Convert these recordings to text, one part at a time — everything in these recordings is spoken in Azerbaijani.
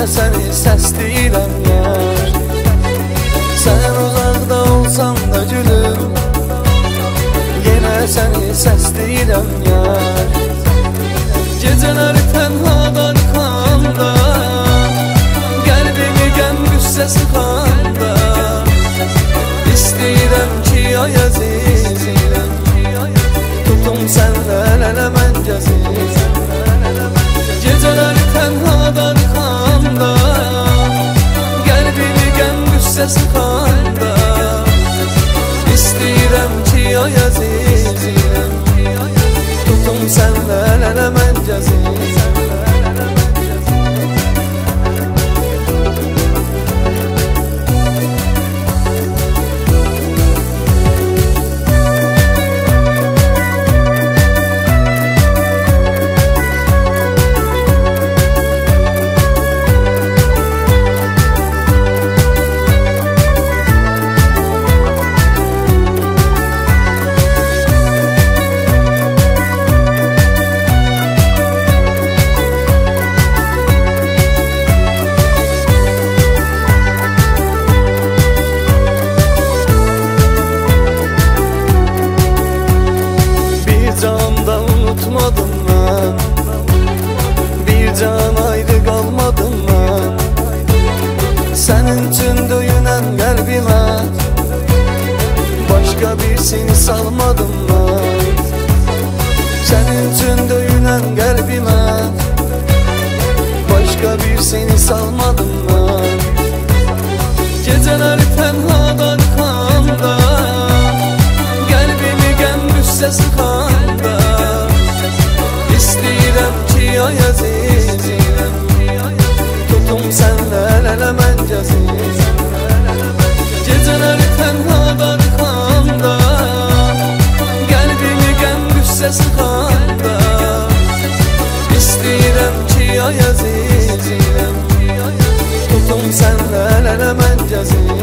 səni səsləyirəm yar. Sən uzaqda olsan da gülüm, yenə səni səsləyirəm yar. Gecələri tənhada yıxanda, qəlbimi qəm qüssə sıxanda, istəyirəm ki ay əzizim, tutum səndən ələ mən gəzim. Gecələri tənhada yıxanda, qəlbimi qəm qüssə sıxanda, istəyirəm ki ay əzizim, tutum səndən ələ mən gəzim. Unutmadım mən, bir can ayrı qalmadım mən. Sənin üçün döyünən qəlbimə başqa birisini salmadım mən. Sənin üçün döyünən qəlbimə başqa birisini salmadım mən. Gecələri tənhada yıxanda, qəlbimi qəm qüssə sıxanda, istəyirəm ki ay əzizim, tutum səndən ələ mən gəzim. Gecələri tənhada yıxanda, qəlbimi qəm qüssə sıxanda, istəyirəm ki ay əzizim, tutum səndən ələ mən gəzim.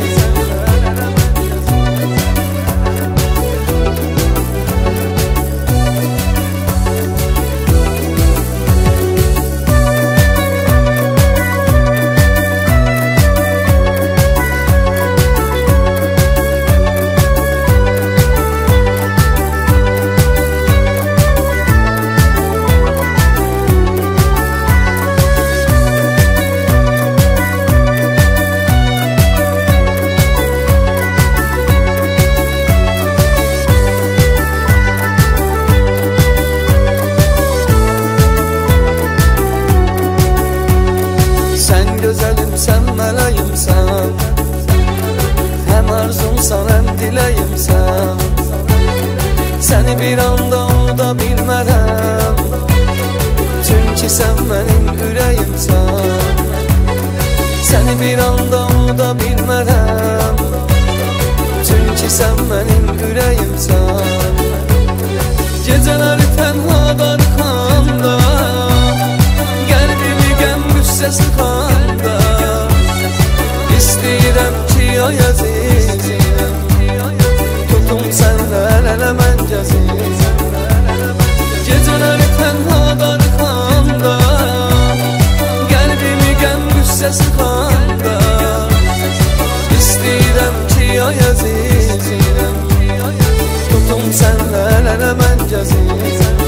Gözəlimsən, mələyimsən, həm arzumsan, həm diləyimsən. Səni bir anda unuda bilmərəm, çünki sən mənim ürəyimsən. Səni bir anda unuda bilmərəm, çünki sən mənim ürəyimsən. Gecələri tənhada yıxanda, qəlbimi qəm qüssə sıxanda, istəyirəm ki ay əzizim, tutum səndən ələ mən gəzim. Gecələri tənhada yıxanda, qəlbimi qəm qüssə sıxanda, istəyirəm ki ay əzizim, tutum səndən ələ mən gəzim.